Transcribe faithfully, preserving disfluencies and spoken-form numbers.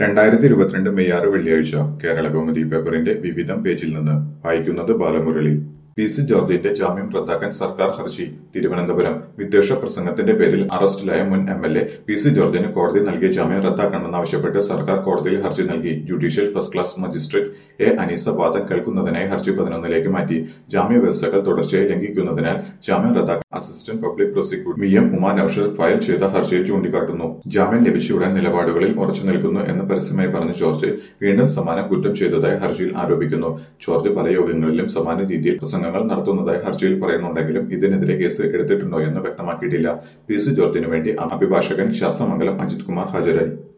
രണ്ടായിരത്തി ഇരുപത്തിരണ്ട് മെയ് ആറ് വെള്ളിയാഴ്ച കേരളകൗമുദി പേപ്പറിന്റെ വിവിധം പേജിൽ നിന്ന് വായിക്കുന്നത് ബാലമുരളി. പി സി ജോർജിന്റെ ജാമ്യം റദ്ദാക്കാൻ സർക്കാർ ഹർജി. തിരുവനന്തപുരം. വിദ്വേഷ പ്രസംഗത്തിന്റെ പേരിൽ അറസ്റ്റിലായ മുൻ M L A P C ജോർജിന് കോടതി നൽകിയ ജാമ്യം റദ്ദാക്കണമെന്നാവശ്യപ്പെട്ട് സർക്കാർ കോടതിയിൽ ഹർജി നൽകി. Judicial first class magistrate A Aneesa വാദം കേൾക്കുന്നതിനായി ഹർജി പതിനൊന്നിലേക്ക് മാറ്റി. ജാമ്യ വ്യവസ്ഥകൾ തുടർച്ചയായി ലംഘിക്കുന്നതിനാൽ ജാമ്യം റദ്ദാക്കാൻ assistant public prosecutor V M Uma Naushad file ചെയ്ത ഹർജിയിൽ ചൂണ്ടിക്കാട്ടുന്നു. ജാമ്യം ലഭിച്ചയുടൻ നിലപാടുകളിൽ ഉറച്ചു നിൽക്കുന്നു എന്ന് പരസ്യമായി പറഞ്ഞ ജോർജ് വീണ്ടും സമാന കുറ്റം ചെയ്തതായി ഹർജിയിൽ ആരോപിക്കുന്നു. ജോർജ് പല യോഗങ്ങളിലും സമാന രീതിയിൽ പ്രസംഗങ്ങൾ നടത്തുന്നതായി ഹർജിയിൽ പറയുന്നുണ്ടെങ്കിലും ഇതിനെതിരെ കേസ് എടുത്തിട്ടുണ്ടോ എന്ന് വ്യക്തമാക്കിയിട്ടില്ല. പി സി ജോർജിനു വേണ്ടി അഭിഭാഷകൻ ശാസ്തമംഗലം അജിത് കുമാർ ഹാജരായി.